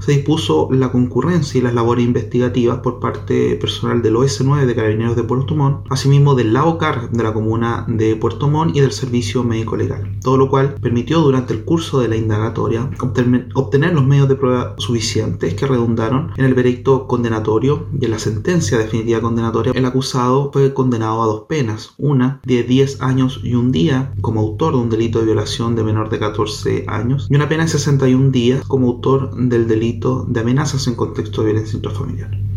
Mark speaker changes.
Speaker 1: se dispuso la concurrencia y las labores investigativas por parte personal del OS9 de Carabineros de Puerto Montt, asimismo del LAOCAR de la comuna de Puerto Montt y del Servicio Médico Legal, todo lo cual permitió durante el curso de la indagatoria obtener los medios de prueba suficientes que redundaron en el veredicto condenatorio y en la sentencia definitiva condenatoria. El acusado fue condenado a 2 penas, una de 10 años y un día como autor de un delito de violación de menor de 14 años y una pena de 61 días como autor del delito de amenazas en contexto de violencia intrafamiliar.